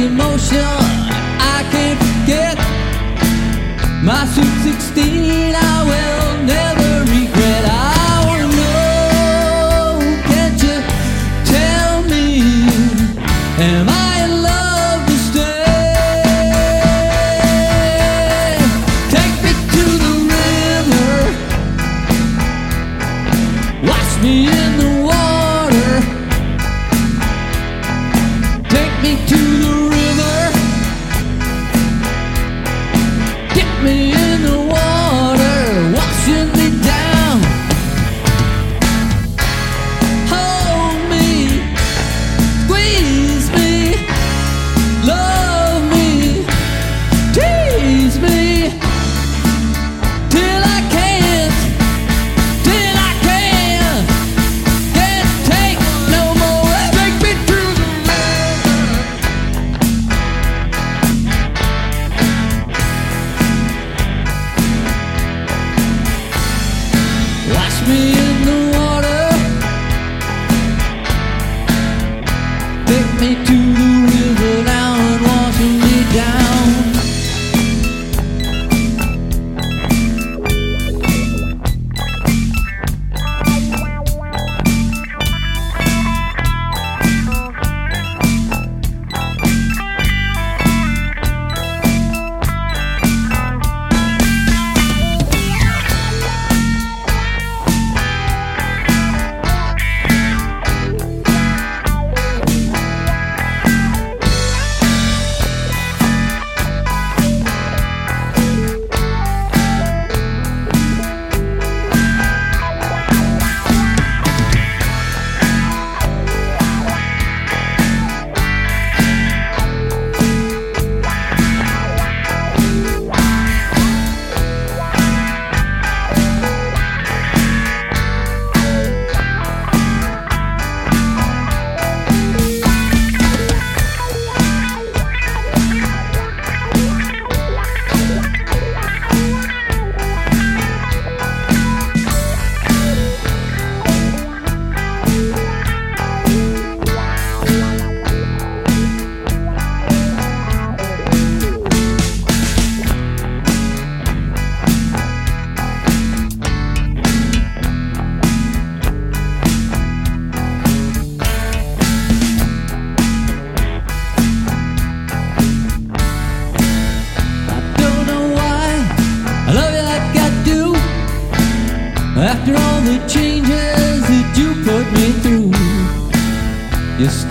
emotion I can't forget. My Sweet 16 I will never regret. I wanna know, can't you tell me, am I in love to stay? Take me to the river, wash me in the water. Take me to the river, dip me in the water, washing me down. Hold me, squeeze me, love me, tease me, till I can't, can't take no more. Take me to the river, wash me in the water. Take me to the river now and wash me down. After all the changes that you put me through, you